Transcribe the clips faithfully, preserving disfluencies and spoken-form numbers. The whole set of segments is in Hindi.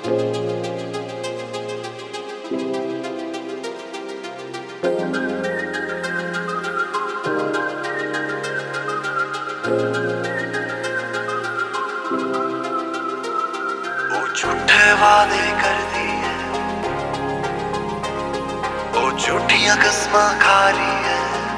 झूठे वादे कर दिए, वो झूठियां कसमां खा रही है।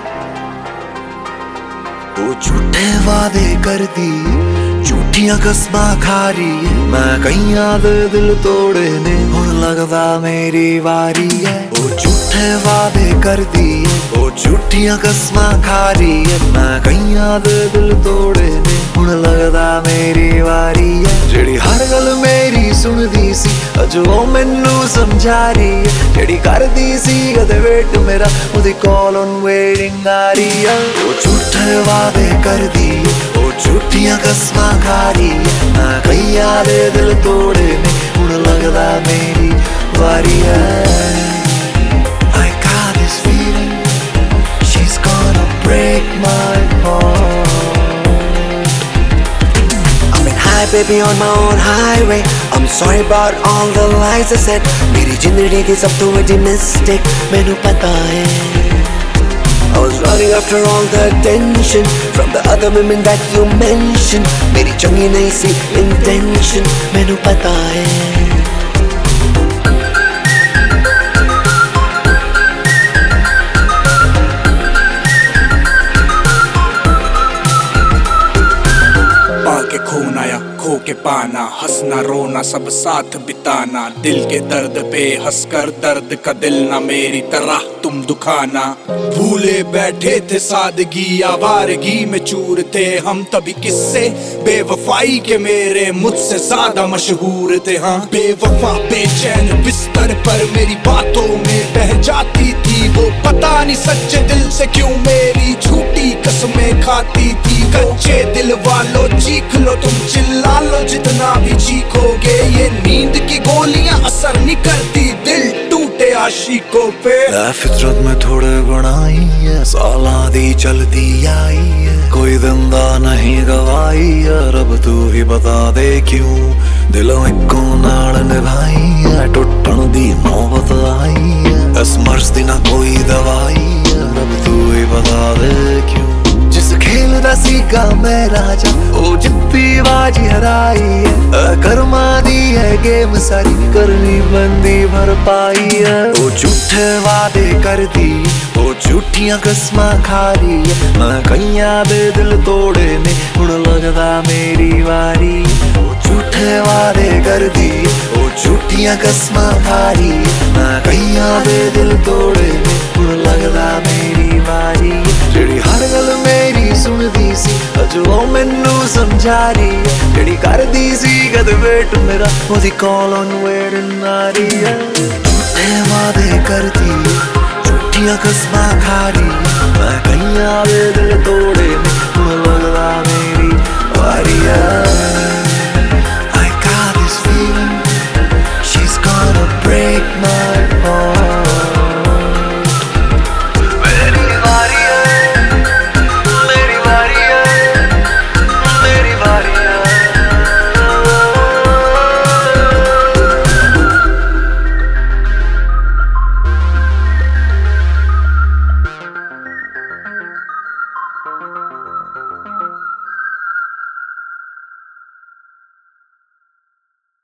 वो झूठे वादे कर दी, झूठियां कसमां खा रही है। मैं कईयां दे दिल तोड़े ने, हुण लगदा मेरी वारी है। वो झूठे वादे कर दिए, वो झूठियां कसमां खा रही है। मैं कईयां दे दिल तोड़े ने, हुण लगदा मेरी वारी है। जेड़ी हर गल मेरी सुनदी सी, अज वो मैनू समझा रही है। जेड़ी करदी सी कदे वेट मेरा, ओदी कॉल ऑन वेटिंग आ रही है। वो झूठे वादे कर दिए, वो झूठियां कसमां खा रही है। मैं कईयां दे दिल तोड़े ने, हुण लगदा मेरी वारी है। I got this feeling, she's gonna break my heart. Hi baby on my own highway, I'm sorry about all the lies I said. मेरी जिंदगी की सब तो बड़ी mistake मैनू पता है। I was running after all the attention from the other women that you mentioned. मेरी चंगी नहीं सी intention मैनू पता है। के खून आया खो के पाना, हंसना रोना सब साथ बिताना। दिल के दर्द पे हंसकर दर्द का दिल ना मेरी तरह तुम दुखाना। भूले बैठे थे सादगी, आवारगी में चूर थे हम। तभी किस्से बेवफाई के मेरे मुझसे ज्यादा मशहूर थे। हाँ बेवफा बेचैन बिस्तर पर मेरी बातों में बह जाती थी वो। पता नहीं सच्चे दिल से क्यों मेरी झूठी कसमें खाती थी। कच्चे दिल वालों चीख लो तुम, चिल्ला लो जितना भी चीखोगे। ये नींद की गोलियां असर नहीं करती दिल टूटे आशिकों पे। फितरत में थोड़े बनाई है, सालां दी चलती आई है। कोई दंदा नहीं गवाई है, रब तू ही बता दे क्यों दिलों इको नाल निभाई है। टुटण दी नौबत आई है, इस मर्ज दी ना कोई दवाई है। रब तू ही बता दे क्यों। जिस खेल दा सीगा मैं राजा, ओ जित्ती बाजी हराई है। कर्मा दी है गेम सारी, करनी बंदी भरपाई है। ओ झूठे वादे कर दी, ओ झूठियां कसमां खा रही है। मैं कईयां दे दिल तोड़े ने, हुण लगदा मेरी वारी। ओ झूठे वादे कर दी, ओ झूठियां कसमां खा रही है। मैं कईयां दे दिल तोड़े ने, हुण लगदा मेरी वारी। जेड़ी हर गल मेरी सुनदी सी, अज वो मैनू समझा रही है। जेड़ी करदी सी कद वेट मेरा, ओदी कॉल ऑन वेटिंग आ रही है। झूठे वादे करदी, झूठियां कसमां खा रही है। मैं कईयां दे दिल तोड़े ने, हुण लगदा मेरी